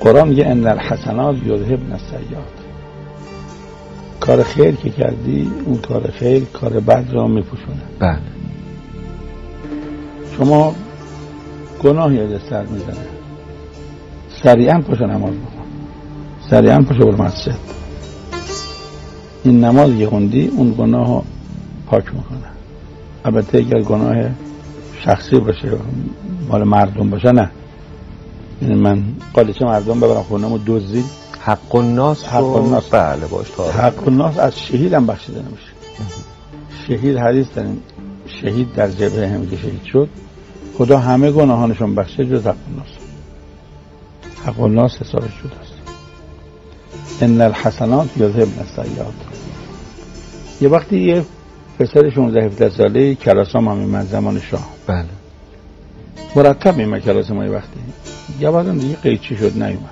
قرآن میگه ان الحسنات یذهبن السیئات. کار خیر که کردی اون کار خیر کار بد را میپوشونه. بله. شما گناه یاد سر میزنه، سریعا پاشو نماز بکن، سریعا پاشو برو مسجد. این نماز که خوندی اون گناه رو پاک میکنه. البته اگر گناه شخصی باشه مال مردم باشه نه، یعنی من قالیچه مردم ببرم خونم و دزدی، حق الناس بله باش حق الناس از شهید هم بخشیده نمیشه. شهید حدیث داریم شهید در جبهه هم که شهید شد خدا همه گناهانشون بخشه جز حق الناس. حق الناس حسابش جداست. ان الحسنات یذهبن السیئات. یه وقتی یه پسر 16-17 ساله کلاسام هم من زمان شاه بله مرتب میمه کلاس ما. یه وقتی یه بعدم دیگه قیچی شد نیومد،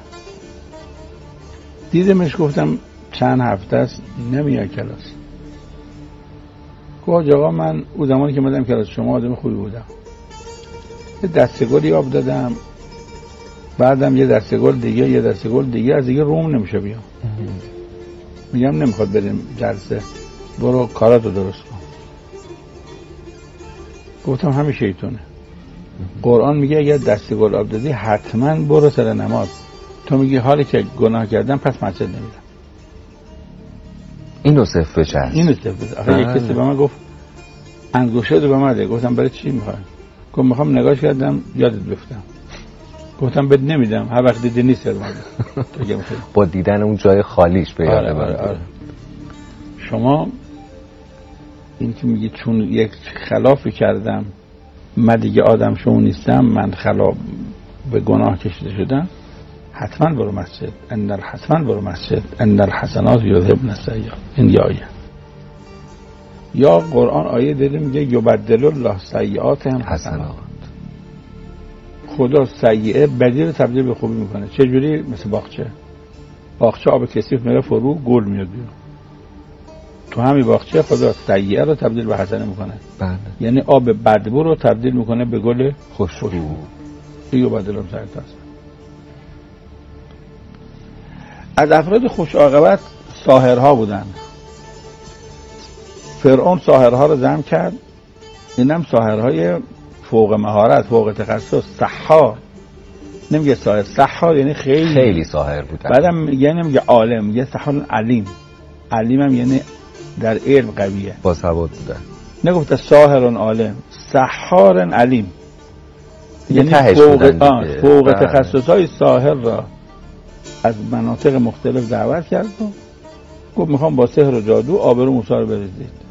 دیدمش گفتم چند هفته است نمیاد کلاس. گفت آقا من اون زمانی که اومدم کلاس شما آدم خوبی بودم، یه دستگلی آب دادم، بعدم یه دستگل دیگه یه دستگل دیگه، از دیگه روم نمیشه بیام. میگم نمیخواد بریم جلسه، برو کاراتو درست کن. گفتم همین شیطونه. قرآن میگه اگر دستگل آب دادی حتما برو سر نماز. تو میگی حالی که گناه کردم پس مسجد نمیرم. اینو صرف بچه هست. اینو صرف بچه. آخه یک کسی به من گفت انگوشه دو به من ده. گفتم برای چی میخوای؟ گفت میخوام نگاش کردم یادت بفتم. گفتم بد نمیدم، هر وقت دیدی نیست با دیدن اون جای خالیش به یاد من. آره. شما این که میگی چون یک خلافی کردم من دیگه آدم شما نیستم، من خلاف به گناه کشیده شدم، حتما برو مسجد. حتما برو مسجد. ان الحسنات یذهبن السیئات. این یه آیه. یا قرآن آیه دیگه میگه یبدل الله سیئاتهم حسنات. خدا سیئه بدی رو تبدیل به خوبی میکنه. چه جوری؟ مثل باغچه آب کثیف میره فرو گل میاد بیرون. تو همین باغچه خدا سیئه رو تبدیل به حسنه میکنه. بله. یعنی آب بدبو رو تبدیل میکنه به گل خوشبو. یبدل الله سیئات. از افراد خوش عاقبت ساحرها بودن. فرعون ساحرها رو جمع کرد. اینم ساحرهای فوق مهارت، فوق تخصص. سحار نمیگه ساحر، سحار یعنی خیلی ساحر بودن. بعدم میگه نمیگه عالم، میگه سحار علیم. علیم هم یعنی در علم قویه، با سواد بودن. نگفته ساحر عالم، سحار علیم، یعنی فوق تخصصهای ساحر را از مناطق مختلف دعوت کرد و گفت میخوام با سحر و جادو آبرو موسی رو بریزید.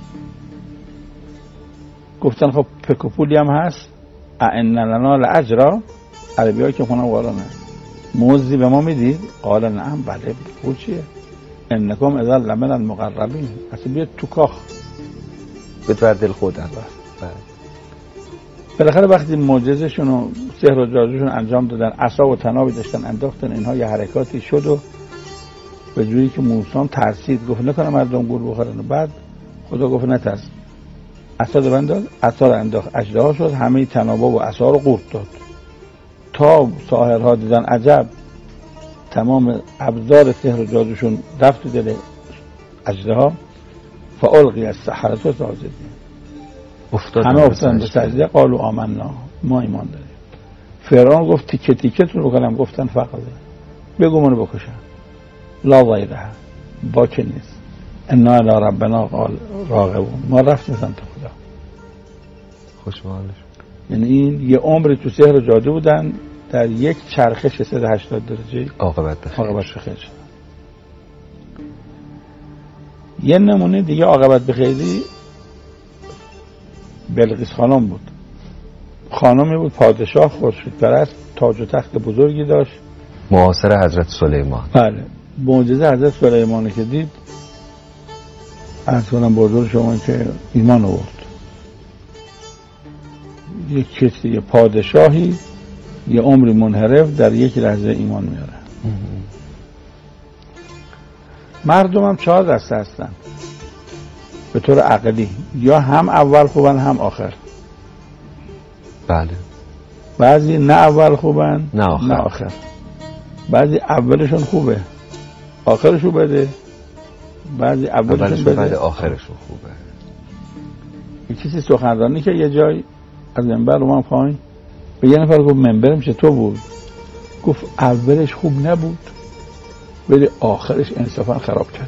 گفتن خب پک و پولی هم هست، ان لنا لاجرا. عربی ها که خونم قرآنه، موزی به ما میدید؟ قال نعم. بله. پول چیه؟ انکم اذا لمن المقربین. اصلا بیاد تو کاخ بدور دل خودم. بالاخره وقتی معجزه‌شون و سحر و جادوشون انجام دادن، عصا و طنابی داشتن انداختن، اینها یه حرکاتی شد و به جوری که موسی ترسید، گفت نکنه مردم گول بخورن. و بعد خدا گفت نترس، عصا رو بنداز، عصا رو انداخت، اژدها شد، همه طنابا و عصا رو قورت داد. تا ساحرها دیدن عجب، تمام ابزار سحر و جادوشون رفت دل اژدها، فالقی السحرة ساجدین. همه افتادن به سجده، قالوا آمنا، ما ایمان داریم. فرعون گفت تیکه تیکتون بکنم، گفتن فقط بگو منو بکشن. لا غیره، باکی نیست. انا الی ربنا راغبون. ما رفتیم سمت خدا. خوشحالش. یعنی این یه عمری تو سحر و جادو بودن، در یک چرخش 180 درجه عاقبت به خیر شد. یه نمونه دیگه عاقبت به خیری بلقیس خانم بود. خانمی بود پادشاه، خورشیدپرست، تاج و تخت بزرگی داشت، معاصر حضرت سلیمان. بله. معجزه حضرت سلیمان که دید، از کنم بزرگ شما که ایمان آورد. یک کسی، یه پادشاهی یه عمری منحرف در یک لحظه ایمان میاره. مردم هم 4 دسته هستن به طور عقلی، یا هم اول خوبن هم آخر. بله. بعضی نه اول خوبن نه آخر. بعضی اولشون خوبه آخرشون بده، بعضی اولشون بده بعد آخرشون خوبه. یه کسی سخنرانی که یه جای از منبر اومد پایین، به یه نفر گفت منبرم چطور بود؟ گفت اولش خوب نبود ولی آخرش انصافا خراب کرد.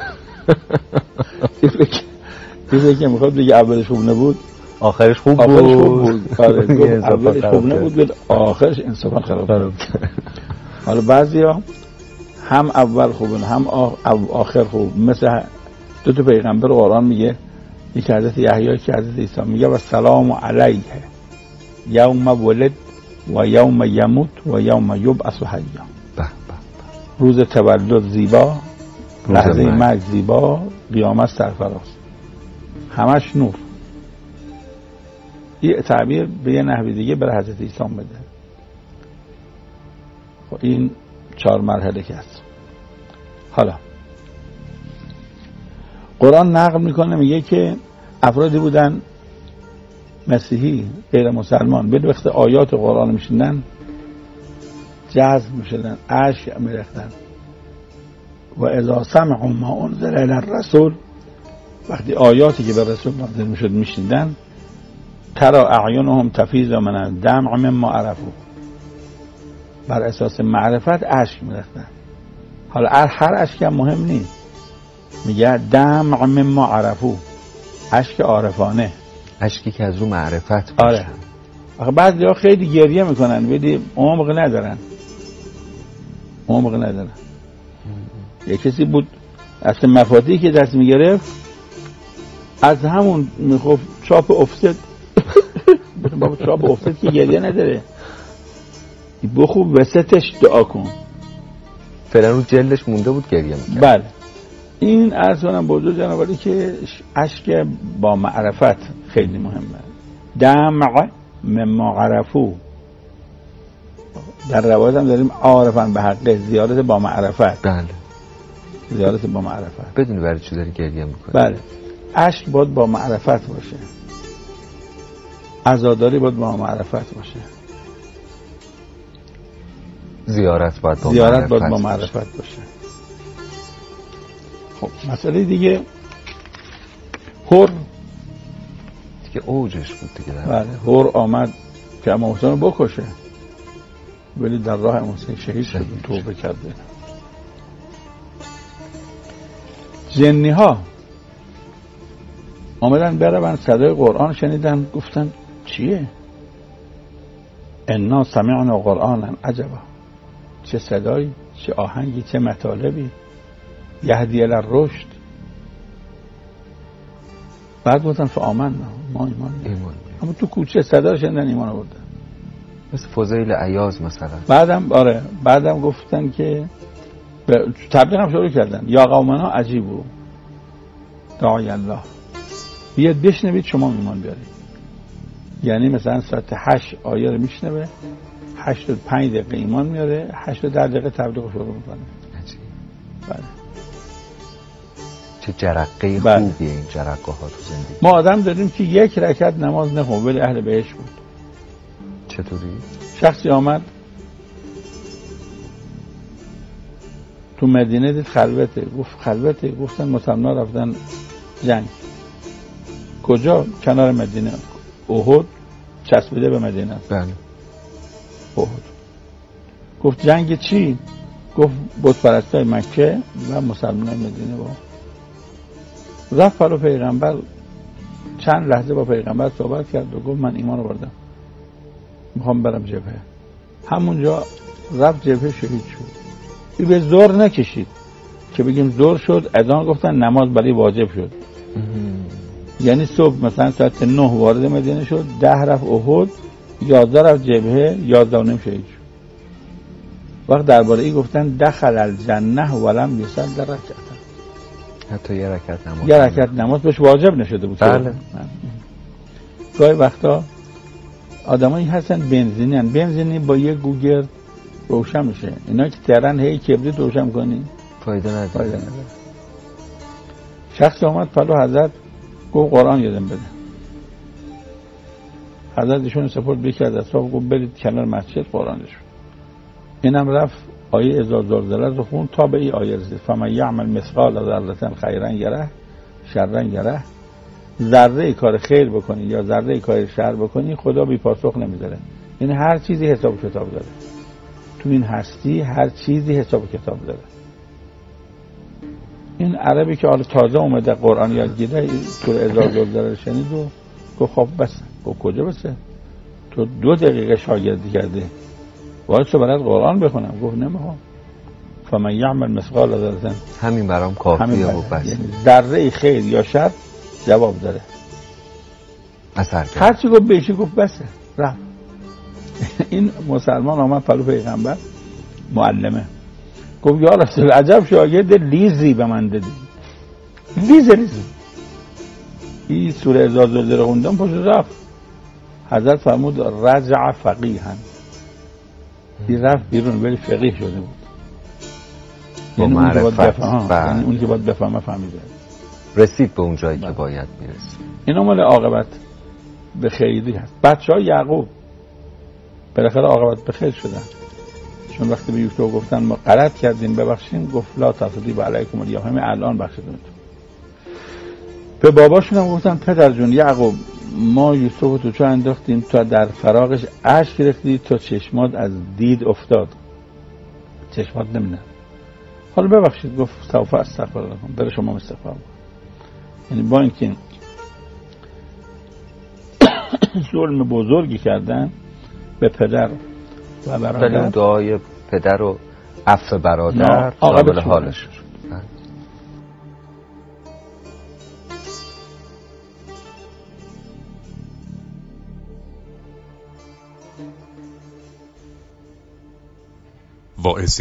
یه که میخواد بگه اولش خوب نبود آخرش خوب بود. آره گفت اولش خوب نبود ولی آخرش انصافا خراب کرد. حالا بعضیا هم اول خوبن هم آخر خوب. مثل دو تا پیغمبر قرآن میگه، یکی حضرت یحیی که حضرت عیسی، میگه و سلام علیه یوم ولد و یوم یموت و یوم یبعث حیا. روز تولد زیبا، لحظه مرگ زیبا، قیامت سرفراز، همش نور. یه تعبیر به یه نحوی دیگه برای حضرت عیسی بده. خب این 4 مرحله که هست. حالا قرآن نقل میکنه میگه که افرادی بودن مسیحی غیر مسلمان، به وقت آیات قرآن میشنن جذب میشدن، اشک میریختن. و اذا سمعوا ما انزل الی الرسول، وقتی آیاتی که به رسول نازل میشد میشنیدن، ترى اعینهم تفیض من الدمع مما عرفوا، بر اساس معرفت اشک میریختن. حالا هر اشک هم مهم نیست، میگه دمع مما عرفوا، اشک عارفانه، اشکی که از رو معرفت باشه. آره. آخه بعضی‌ها خیلی گریه میکنن ولی عمق ندارن. یه کسی بود اصلا مفاتیحی که دست میگرفت از همون میخوف چاپ افسد. بابا چاپ افسد که گریه نداره، بخوب وسطش دعا کن. فعلا رو جلدش مونده بود گریه میکرد. بله. این عرض کنم بزرگ جنابالی که اشک با معرفت خیلی مهمه. دمع مما عرفو، در روایت هم داریم عارفن به حق، زیارت با معرفت. بله، زیارت با معرفت. بدونی برای چی داری گریه میکنی. بله. اشک باید با معرفت باشه، عزاداری باید با معرفت باشه، زیارت باید با معرفت باشه. خب مسئله دیگه هور دیگه اوجش بود دیگه. بله. هور آمد که امام حسین رو بکشه ولی در راه امام حسین شهید شد، توبه کرده. جنی ها آمدن برون صدای قرآن شنیدن، گفتن چیه؟ انا سمعنا قرآنا عجبا، چه صدایی، چه آهنگی، چه مطالبی، یهدی الی الرشد. بعد گفتن فآمنا، ما ایمان. اما تو کوچه صدا شنیدن ایمان آوردن. مثل فضیل عیاض مثلا. بعدم گفتن که تبلیغ هم شروع کردن، یا قومنا عجیبو داعی الله، بیاد بشنوید شما ایمان بیارید. یعنی مثلا ساعت 8 آیه رو میشنوه، 8 تا 5 دقیقه ایمان میاره، 8 تا 10 دقیقه تبلیغ شروع میکنه. عجیب. بله. چه جرقه خوبیه این جرقه ها تو زندگی. ما آدم داریم که 1 رکعت نماز نخون ولی اهل بهشت بود. چطوری؟ شخصی آمد تو مدینه دید خلوته، گفت خلوته، گفتن مسلمان رفتن جنگ. کجا؟ کنار مدینه. احد چسبیده به مدینه. بله. احد. گفت جنگ چی؟ گفت بت پرستای مکه و مسلمانای مدینه. با رفت پلو پیغمبر، چند لحظه با پیغمبر صحبت کرد و گفت من ایمان آوردم، میخوام برم جبهه. همونجا رفت جبهه، شهید شد. این به زور نکشید که بگیم زور شد، اذان گفتن نماز برای واجب شد. یعنی صبح مثلا ساعت 9 وارد مدینه شد، 10 رفت احد، 11 رفت جبهه، 11 و نیم شهید شد. وقت درباره این گفتن دخل الجنه ولم یصلی رکعت، حتی یه رکعت نماز بهش واجب نشده بود. بله. گاهی وقتا آدمایی هستن بنزینی با یه گوگل روشن میشه، اینا که ترن هی کبریت روشن کنی فایده نداره. شخص اومد پلو حضرت گفت قرآن یادم بده. حضرت ایشون سپورت بکرد اصحاب، گفت برید کنار مسجد قرآنش. اینم رفت آیه اذا زلزلت رو خون تا به این آیه رسید فمن یعمل مثقال ذره خیرا یره شرا یره. ذره کار خیر بکنی یا ذره کار شر بکنی خدا بی پاسخ نمیذاره. یعنی هر چیزی حساب کتاب داره تو این هستی، هر چیزی حساب کتاب داره. این عربی که حالا تازه اومده قرآن یاد گیره سوره اذا زلزلت شنید و گفت خب بس. گفت کجا بسه؟ تو 2 دقیقه شاگردی کرده باید تو برات قرآن بخونم. گفت نمیخوام. فمن یعمل مثقال ذره همین برام کافیه و بس. یعنی ذره خیر یا شر جواب داره. اثر کرد. هر چی گفت بهشی گفت بسه رفت. این مسلمان آمد پلو پیغمبر معلمه گفت یا رسول عجب شاگرد لیزی به من دادی. لیزی این سوره اذا زلزلت خوندم پشت رفت. حضرت فرمود رجع فقیها. این رفت بیرون ولی فقیه شده بود. یعنی اون که باید بفهمه فهمیده. رسید به اون جایی که باید میرسید. این مال عاقبت به خیری هست. بچه‌های یعقوب بالاخره عاقبت به خیر شدن. چون وقتی به یوسف گفتن ما غلط کردیم ببخشیم گفت لا تثریب علیکم الیوم همین الان بخشیدم. به باباشون هم گفتن پدر جون یعقوب ما یوسف تو چه انداختیم تا در فراقش اشک گرفتی تا چشمات از دید افتاد. چشمات نمی‌بینه. حالا ببخشید گفت سوف استغفر لكم. بره شما استغفار. یعنی با اینکه ظلم بزرگی کردن به پدر و برادر، دعای پدر و عفو برادر شامل حالش شد.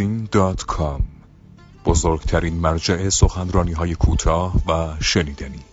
واعظین.com بزرگترین مرجع سخنرانی‌های کوتاه و شنیدنی.